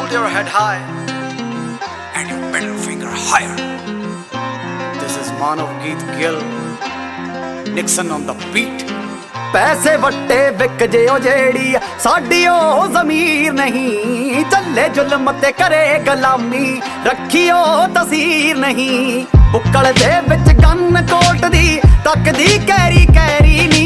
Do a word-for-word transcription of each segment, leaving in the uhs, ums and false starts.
Hold your head high and your middle finger higher. This is Manav Geet Gill, Nixon on the beat. पैसे वट्टे Wick जियो जेड़ी साडी ओ ज़मीर नहीं, चले जुल्म ते करे गुलामी रखियो तसीर नहीं। बुक्कड़ दे विच गन कोट दी तकदी कैरी कैरी नी,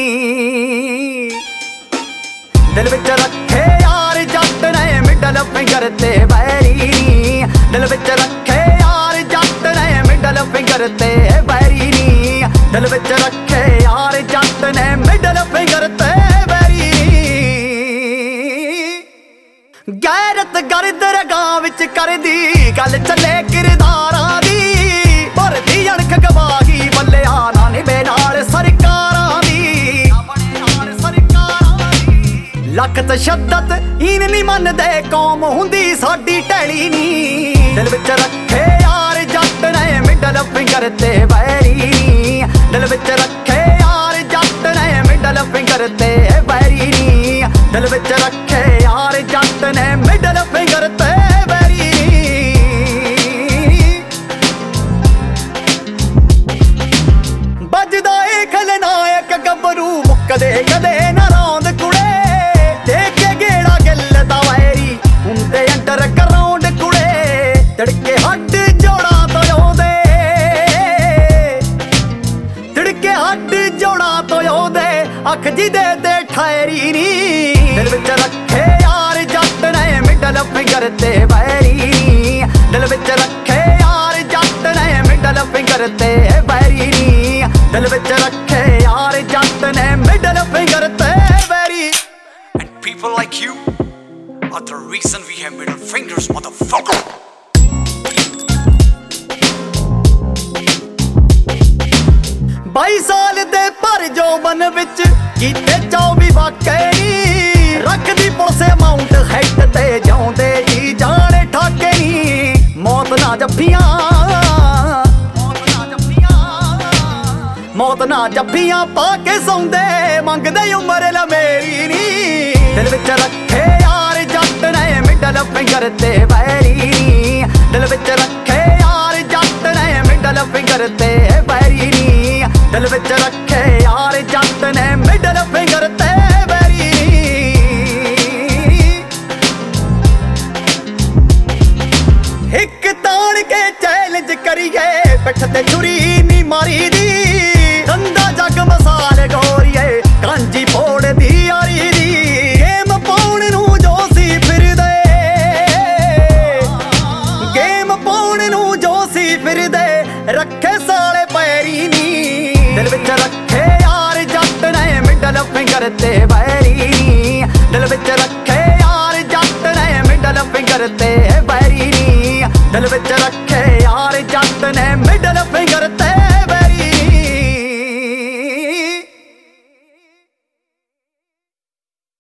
दिल विच रखे यार जट ने मिडल फिंगर ते बैरी नी, दिल विच रखे यार जट ने मिडल फिंगर ते बैरी नी, दिल विच रखे यार जट ने मिडल फिंगर ते बैरी नी। गैरत गर्द रगां विच करदी गल चले किरदारां दी, भरदी अणख गवाही बल्लिया ना निभे नाल सरकारां दी, लख तशद्दत इन नी मनदे कौम हुंदी साडी टैली नी, दिल विच रखे यार जट ने मिडल फिंगर ते बैरी नी, दिल विच रखे यार जट ने मिडल फिंगर ते बैरी नी, दिल विच रखे यार जट ने मिडल फिंगर ते बैरी नी। बजदा ए खलनायक गबरू मुक्कदे कदे ना रौंद कुड़े, देखे गेड़ा गिल दा वैरी हुंदे अंडर ग्राउंड कुड़े, तिड़के हट जोड़ा तो ओदे, तिड़के हट जोड़ा तो ओदे अख जी दे दे ठहरी नी, दिल विच रखे यार जट ने मिडल फिंगर ते बैरी नी, दिल विच रखे यार जट ने मिडल फिंगर ते बैरी नी, दिल विच रखे यार जट ने मिडल फिंगर ते बैरी। People like you are the reason we have middle fingers, motherfucker. बाई साल दे पर जो बन विच कीते चौबी वाके नी, रखदी पुलिस अमाउंट हैट ते जाउंदे जी जाने ठाके नी, मौत ना जफ्फियां मौत ना जफ्फियां पा के सौंदे मंगदे उमर ला मेरी नी, दिल विच रखे यार जट ने मिडल फिंगर ते बैरी नी, दिल विच रखे यार जट ने मिडल फिंगर ते बैरी नी, दिल विच रखे यार जट ने मिडल फिंगर ते बैरी नी। हिक तान के चैलेंज करिए पिठ ते छुरी नी मारी दी, धंधा जग मसाल गोरीए कांजी पोड़ दी यारी दी, गेम पाउण नू जो सी फिरदे, गेम पाउण नू जो सी फिरदे रखे साले पैरी नी, दिल विच रखे यार जट ने मिडल फिंगर ते बैरी नी, दिल विच रखे यार जट ने मिडल फिंगर ते बैरी नी, दिल विच रखे यार जट ने मिडल फिंगर ते